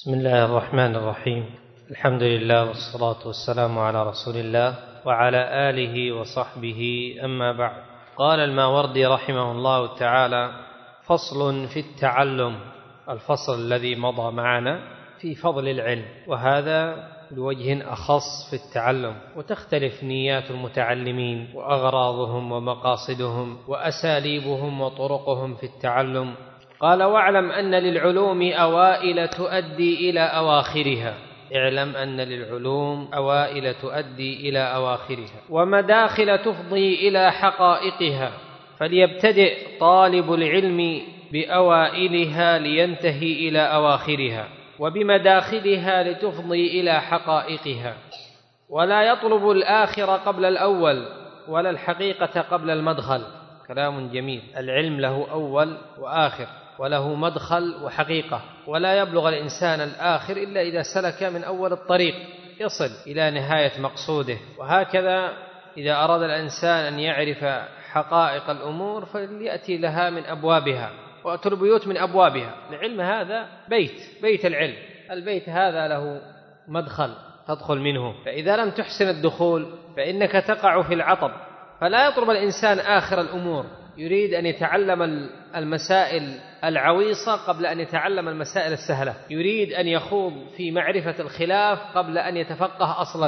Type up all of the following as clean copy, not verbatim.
بسم الله الرحمن الرحيم. الحمد لله والصلاة والسلام على رسول الله وعلى آله وصحبه، أما بعد. قال الماوردي رحمه الله تعالى: فصل في التعلم. الفصل الذي مضى معنا في فضل العلم، وهذا بوجه أخص في التعلم، وتختلف نيات المتعلمين وأغراضهم ومقاصدهم وأساليبهم وطرقهم في التعلم. قال: واعلم أن للعلوم أوائل تؤدي إلى أواخرها. اعلم أن للعلوم أوائل تؤدي إلى أواخرها، ومداخل تفضي إلى حقائقها، فليبتدئ طالب العلم بأوائلها لينتهي إلى أواخرها، وبمداخلها لتفضي إلى حقائقها، ولا يطلب الآخر قبل الأول، ولا الحقيقة قبل المدخل. كلام جميل. العلم له أول وآخر، وله مدخل وحقيقة، ولا يبلغ الإنسان الآخر إلا إذا سلك من أول الطريق يصل إلى نهاية مقصوده. وهكذا إذا أراد الإنسان أن يعرف حقائق الأمور فليأتي لها من أبوابها، وأتوا البيوت من أبوابها. العلم هذا بيت العلم. البيت هذا له مدخل تدخل منه، فإذا لم تحسن الدخول فإنك تقع في العطب. فلا يطلب الإنسان آخر الأمور، يريد أن يتعلم المسائل العويصة قبل أن يتعلم المسائل السهلة، يريد أن يخوض في معرفة الخلاف قبل أن يتفقه أصلا،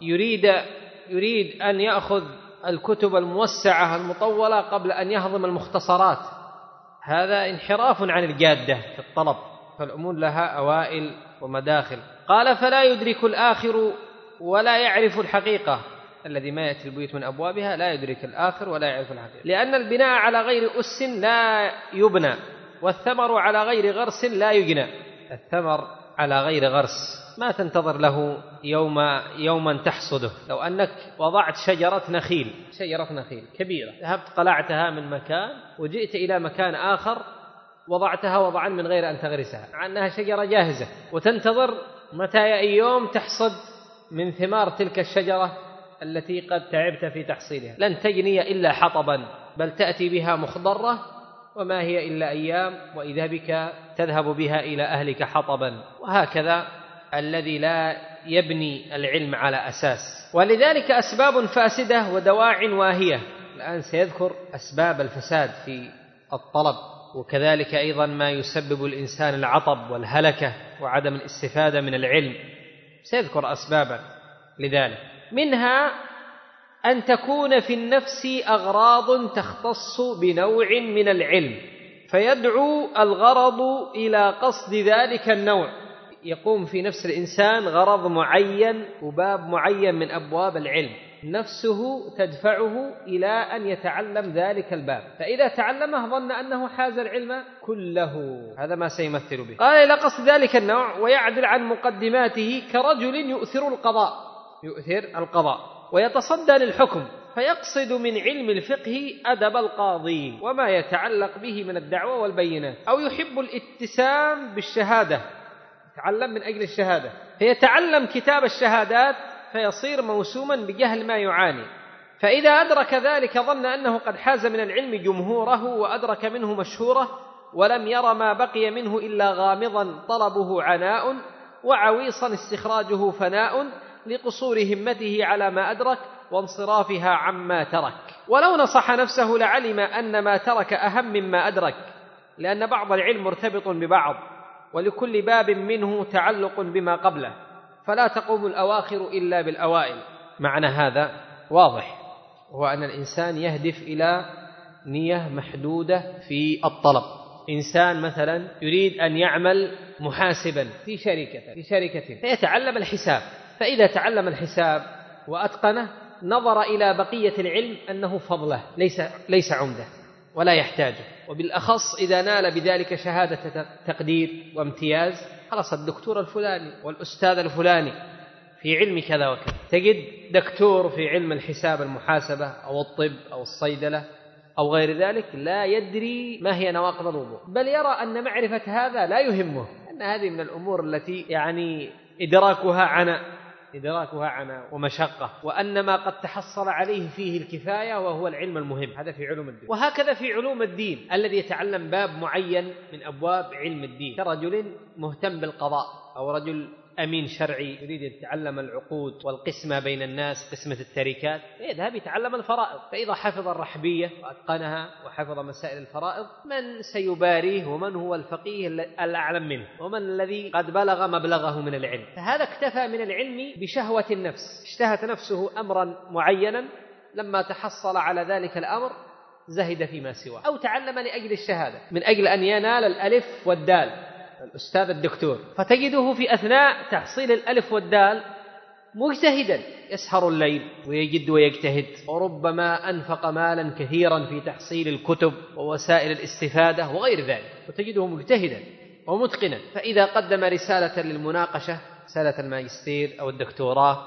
يريد أن يأخذ الكتب الموسعة المطولة قبل أن يهضم المختصرات. هذا انحراف عن الجادة في الطلب. فالأمور لها أوائل ومداخل. قال: فلا يدرك الآخر ولا يعرف الحقيقة. الذي ما يأتي البيوت من أبوابها لا يدرك الآخر ولا يعرف الحقيقة، لأن البناء على غير أس لا يبنى، والثمر على غير غرس لا يجنى. الثمر على غير غرس ما تنتظر له يوما تحصده. لو أنك وضعت شجرة نخيل كبيرة، ذهبت قلعتها من مكان وجئت إلى مكان آخر وضعتها وضعا من غير أن تغرسها، مع أنها شجرة جاهزة، وتنتظر متى يأتي يوم تحصد من ثمار تلك الشجرة التي قد تعبت في تحصيلها. لن تجني إلا حطبا، بل تأتي بها مخضرة، وما هي إلا أيام وإذا بك تذهب بها إلى أهلك حطبا. وهكذا الذي لا يبني العلم على أساس. ولذلك أسباب فاسدة ودواع واهية. الآن سيذكر أسباب الفساد في الطلب، وكذلك أيضا ما يسبب الإنسان العطب والهلكة وعدم الاستفادة من العلم. سيذكر أسبابا لذلك، منها أن تكون في النفس أغراض تختص بنوع من العلم، فيدعو الغرض إلى قصد ذلك النوع. يقوم في نفس الإنسان غرض معين وباب معين من أبواب العلم، نفسه تدفعه إلى أن يتعلم ذلك الباب، فإذا تعلمه ظن أنه حاز العلم كله. هذا ما سيمثل به. قال: إلى قصد ذلك النوع، ويعدل عن مقدماته كرجل يؤثر القضاء ويتصدى للحكم، فيقصد من علم الفقه أدب القاضي وما يتعلق به من الدعوة والبينات، أو يحب الاتسام بالشهادة، يتعلم من أجل الشهادة، فيتعلم كتاب الشهادات فيصير موسوما بجهل ما يعاني. فإذا أدرك ذلك ظن أنه قد حاز من العلم جمهوره وأدرك منه مشهوره، ولم ير ما بقي منه إلا غامضا طلبه عناء، وعويصا استخراجه فناء، لقصور همته على ما أدرك وانصرافها عما ترك. ولو نصح نفسه لعلم أن ما ترك أهم مما أدرك، لأن بعض العلم مرتبط ببعض، ولكل باب منه تعلق بما قبله، فلا تقوم الأواخر إلا بالأوائل. معنى هذا واضح، وهو أن الإنسان يهدف إلى نية محدودة في الطلب. إنسان مثلا يريد أن يعمل محاسبا في شركة فيتعلم الحساب، فإذا تعلم الحساب وأتقنه نظر إلى بقية العلم أنه فضله ليس عمده ولا يحتاجه. وبالأخص إذا نال بذلك شهادة تقدير وامتياز، خلص الدكتور الفلاني والأستاذ الفلاني في علم كذا وكذا. تجد دكتور في علم الحساب المحاسبة أو الطب أو الصيدلة أو غير ذلك لا يدري ما هي نواقض الوضوء، بل يرى أن معرفة هذا لا يهمه، أن هذه من الأمور التي إدراكها عناء، إدراكها عناء ومشقة، وأن ما قد تحصل عليه فيه الكفاية وهو العلم المهم. هذا في علوم الدين. وهكذا في علوم الدين، الذي يتعلم باب معين من أبواب علم الدين كرجل مهتم بالقضاء، أو رجل أمين شرعي يريد أن يتعلم العقود والقسمة بين الناس، قسمة التركات، يذهب يتعلم الفرائض. فإذا حفظ الرحبية وأتقنها وحفظ مسائل الفرائض، من سيباريه ومن هو الفقيه الأعلم منه ومن الذي قد بلغ مبلغه من العلم؟ فهذا اكتفى من العلم بشهوة النفس، اشتهت نفسه أمرا معينا، لما تحصل على ذلك الأمر زهد فيما سواه، أو تعلم لأجل الشهادة من أجل أن ينال الألف والدال، الأستاذ الدكتور، فتجده في أثناء تحصيل الألف والدال مجتهدا، يسهر الليل ويجد ويجتهد، وربما أنفق مالا كثيرا في تحصيل الكتب ووسائل الاستفادة وغير ذلك، وتجده مجتهدا ومتقنا. فإذا قدم رسالة للمناقشة، رسالة الماجستير أو الدكتوراه،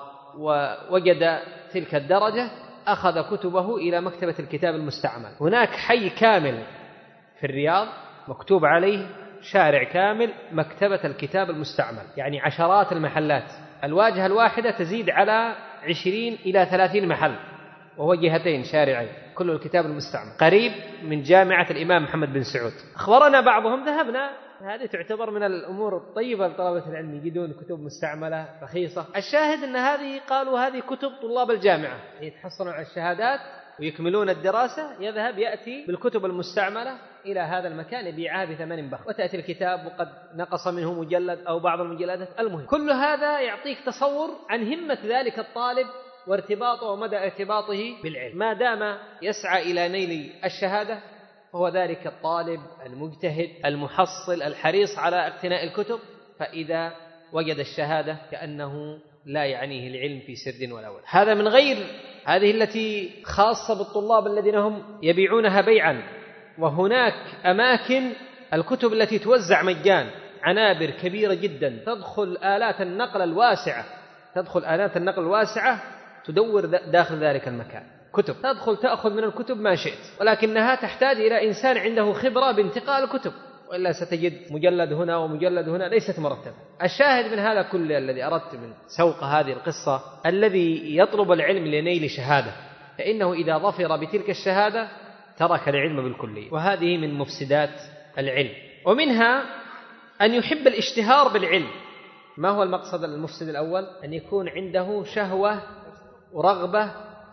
ووجد تلك الدرجة، أخذ كتبه إلى مكتبة الكتاب المستعمل. هناك حي كامل في الرياض مكتوب عليه شارع كامل مكتبة الكتاب المستعمل، يعني عشرات المحلات، الواجهة الواحدة تزيد على 20 إلى 30 محل، وهو جهتين شارعين، كل الكتاب المستعمل، قريب من جامعة الإمام محمد بن سعود. أخبرنا بعضهم ذهبنا، هذه تعتبر من الأمور الطيبة لطلبة العلم، يجدون كتب مستعملة رخيصة. الشاهد أن هذه، قالوا هذه كتب طلاب الجامعة يتحصلون على الشهادات ويكملون الدراسة، يذهب يأتي بالكتب المستعملة إلى هذا المكان يبيعها بثمن بخس، وتأتي الكتاب وقد نقص منه مجلد أو بعض المجلدات. المهم، كل هذا يعطيك تصور عن همة ذلك الطالب وارتباطه ومدى ارتباطه بالعلم. ما دام يسعى إلى نيل الشهادة، فهو ذلك الطالب المجتهد المحصل الحريص على اقتناء الكتب، فإذا وجد الشهادة كأنه لا يعنيه العلم في سر ولا ولد. هذا من غير هذه التي خاصة بالطلاب الذين هم يبيعونها بيعا. وهناك أماكن الكتب التي توزع مجان، عنابر كبيرة جدا، تدخل آلات النقل الواسعة تدور داخل ذلك المكان كتب، تدخل تأخذ من الكتب ما شئت، ولكنها تحتاج إلى إنسان عنده خبرة بانتقال الكتب، وإلا ستجد مجلد هنا ومجلد هنا ليست مرتبة. الشاهد من هذا كله الذي أردت من سوق هذه القصة، الذي يطلب العلم لنيل شهادة، فإنه إذا ظفر بتلك الشهادة ترك العلم بالكلية، وهذه من مفسدات العلم. ومنها أن يحب الاشتهار بالعلم. ما هو المقصد المفسد الأول؟ أن يكون عنده شهوة ورغبة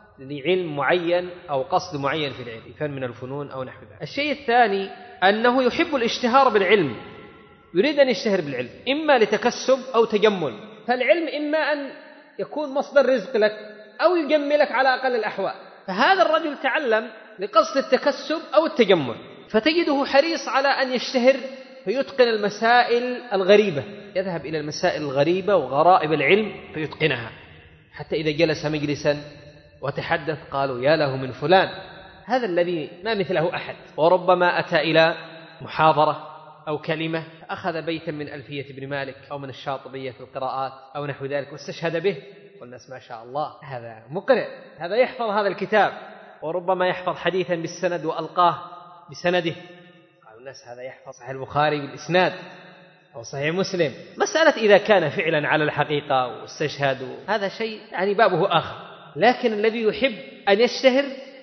لعلم معين أو قصد معين في العلم، فن من الفنون أو نحو ذلك. الشيء الثاني أنه يحب الاشتهار بالعلم، يريد أن يشتهر بالعلم، إما لتكسب أو تجمل. فالعلم إما أن يكون مصدر رزق لك أو يجملك على أقل الأحوال. فهذا الرجل تعلم لقصد التكسب أو التجمل، فتجده حريص على أن يشتهر فيتقن المسائل الغريبة، يذهب إلى المسائل الغريبة وغرائب العلم فيتقنها، حتى إذا جلس مجلسا وتحدث قالوا يا له من فلان، هذا الذي ما مثله أحد. وربما أتى إلى محاضرة أو كلمة أخذ بيتا من ألفية ابن مالك أو من الشاطبية في القراءات أو نحو ذلك واستشهد به، والناس ما شاء الله هذا مقرئ، هذا يحفظ هذا الكتاب، وربما يحفظ حديثا بالسند وألقاه بسنده، قالوا الناس هذا يحفظ صحيح البخاري بالإسناد أو صحيح مسلم. مسألة إذا كان فعلا على الحقيقة واستشهد هذا شيء يعني بابه آخر، لكن الذي يحب أن يشتهر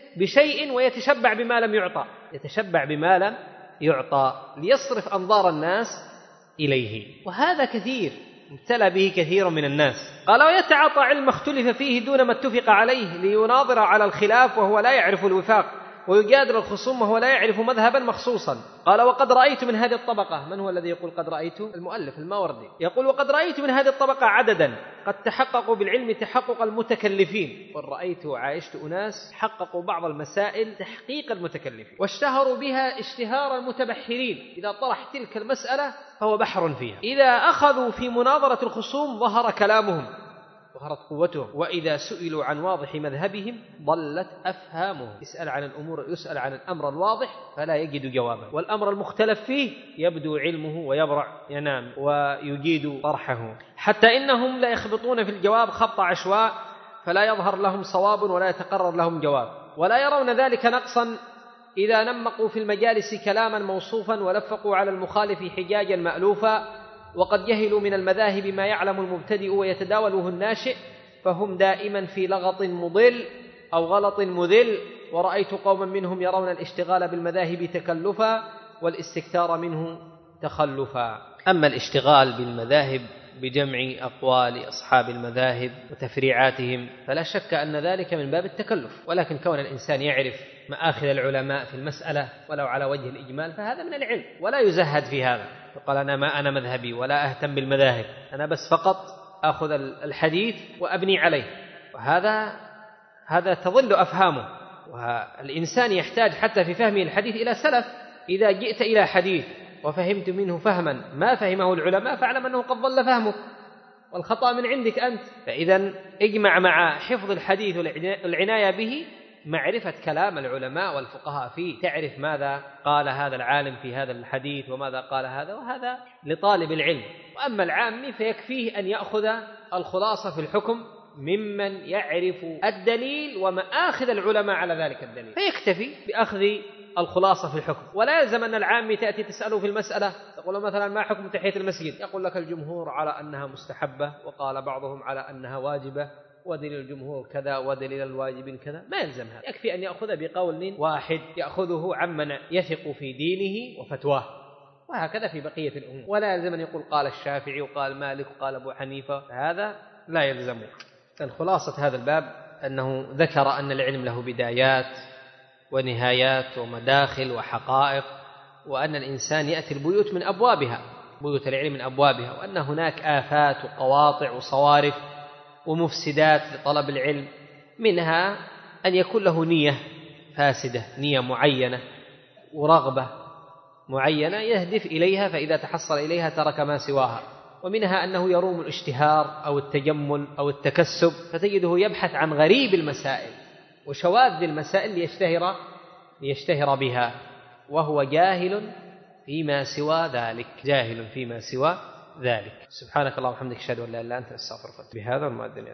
بشيء ويتشبع بما لم يعطى، يتشبع بما لم يعطى ليصرف أنظار الناس إليه، وهذا كثير ابتلى به كثير من الناس. قال ويتعاطى علم اختلف فيه دون ما اتفق عليه ليناظر على الخلاف وهو لا يعرف الوفاق، ويجادل الخصوم وهو لا يعرف مذهبا مخصوصا. قال وقد رأيت من هذه الطبقة، من هو الذي يقول قد رأيت؟ المؤلف الماوردي يقول وقد رأيت من هذه الطبقة عددا قد تحققوا بالعلم تحقق المتكلفين، ورأيت وعايشت أناس حققوا بعض المسائل تحقيق المتكلفين واشتهروا بها اشتهار المتبحرين، إذا طرح تلك المسألة فهو بحر فيها، إذا أخذوا في مناظرة الخصوم ظهر كلامهم ظهرت قوتهم، وإذا سئلوا عن واضح مذهبهم ضلت أفهامهم. يسأل عن الأمر الواضح فلا يجد جوابا، والأمر المختلف فيه يبدو علمه ويبرع ينام ويجيد طرحه، حتى إنهم لا يخبطون في الجواب خبط عشواء فلا يظهر لهم صواب ولا يتقرر لهم جواب، ولا يرون ذلك نقصا إذا نمقوا في المجالس كلاما موصوفا ولفقوا على المخالف حجاجا مألوفا وقد جهلوا من المذاهب ما يعلم المبتدئ ويتداوله الناشئ، فهم دائما في لغط مضل أو غلط مذل. ورأيت قوما منهم يرون الاشتغال بالمذاهب تكلفا والاستكثار منه تخلفا. أما الاشتغال بالمذاهب بجمع أقوال أصحاب المذاهب وتفريعاتهم فلا شك أن ذلك من باب التكلف، ولكن كون الإنسان يعرف مآخذ العلماء في المسألة ولو على وجه الإجمال فهذا من العلم، ولا يزهد في هذا. فقال أنا مذهبي ولا أهتم بالمذاهب، أنا بس فقط أخذ الحديث وأبني عليه، وهذا تضل أفهامه. والإنسان يحتاج حتى في فهمه الحديث إلى سلف. إذا جئت إلى حديث وفهمت منه فهما ما فهمه العلماء فاعلم أنه قد ضل فهمك والخطأ من عندك أنت. فإذا اجمع مع حفظ الحديث والعناية به معرفة كلام العلماء والفقهاء فيه، تعرف ماذا قال هذا العالم في هذا الحديث وماذا قال هذا، وهذا لطالب العلم. وأما العامي فيكفيه أن يأخذ الخلاصة في الحكم ممن يعرف الدليل ومآخذ العلماء على ذلك الدليل، فيكتفي بأخذ الخلاصة في الحكم. ولا يلزم أن العامي تأتي تسأله في المسألة تقول مثلا ما حكم تحية المسجد، يقول لك الجمهور على أنها مستحبة وقال بعضهم على أنها واجبة ودليل الجمهور كذا ودليل الواجب كذا. ما يلزم هذا، يكفي أن يأخذ بقول واحد يأخذه عمن يثق في دينه وفتواه، وهكذا في بقية الأمور. ولا يلزم أن يقول قال الشافعي وقال مالك وقال أبو حنيفة، هذا لا يلزمه. فالخلاصة هذا الباب أنه ذكر أن العلم له بدايات ونهايات ومداخل وحقائق، وأن الإنسان يأتي البيوت من أبوابها، بيوت العلم من أبوابها، وأن هناك آفات وقواطع وصوارف ومفسدات لطلب العلم، منها أن يكون له نية فاسدة، نية معينة ورغبة معينة يهدف إليها، فإذا تحصل إليها ترك ما سواها. ومنها أنه يروم الاشتهار أو التجمل أو التكسب، فتجده يبحث عن غريب المسائل وشواذ المسائل ليشتهر بها، وهو جاهل فيما سوى ذلك، سبحانك اللهم وبحمدك أشهد أن لا إله إلا أنت أستغفرك. بهذا المؤذن